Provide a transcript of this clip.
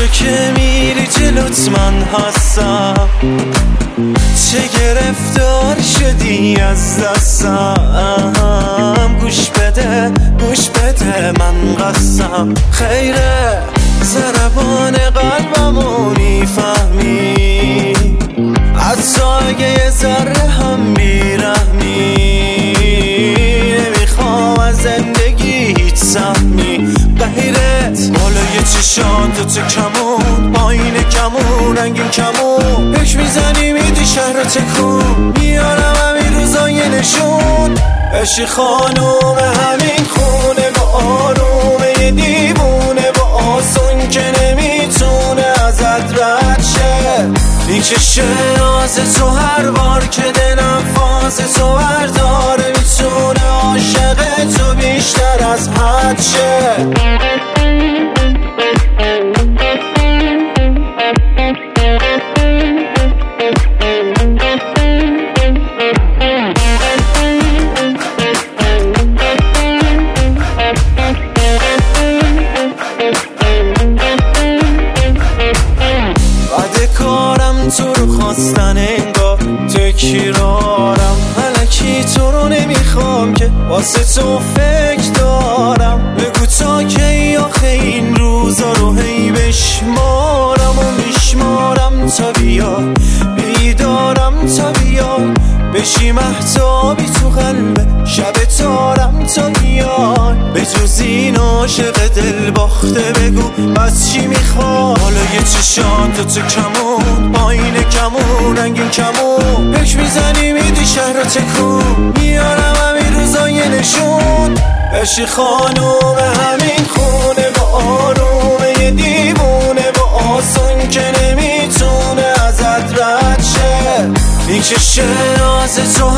جو که میری جلوت من هستم، چه گرفتار شدی از دستم. گوش بده من قسم خیره، ضربان قلبمو میفهمی، از سایه ذره هم بیرحمی. نمیخوام از زندگی هیچ سهمی، غیرت بالای چشات تو کمون، پایین کمون رنگین کمون، پیش میزنی میدی شهر تکون. میارم همین روزای نشون، عشق خانوم همین خونه، با آرومه یه دیوونه، با آسون که نمیتونه ازت رد شه. میکشه ناز تو هر بار که دلم فاز تو برداره، میتونه عاشق تو بیشتر از حد شه. تو رو خواستن انگار تکرارم، الکی تو رو نمیخوام که واسه تو فکر دارم. بگو تا کی آخه این روزا رو هی بشمارم و میشمارم تا بیا بیدارم، تا بیا بشی مهتابی تو قلب شب تارم تا بیای. به جز این عاشق دل باخته بگو بس چی میخوای. بالای چشات تو کمون، پایین کمون رنگین کمون، پیش میزنی میدی شهر تکون. میارم همین روزای نشون، عشق خانوم همین خونه، با آرومه یه دیوونه، با آسون که نمیتونه ازت رد شه. میکشه ناز تو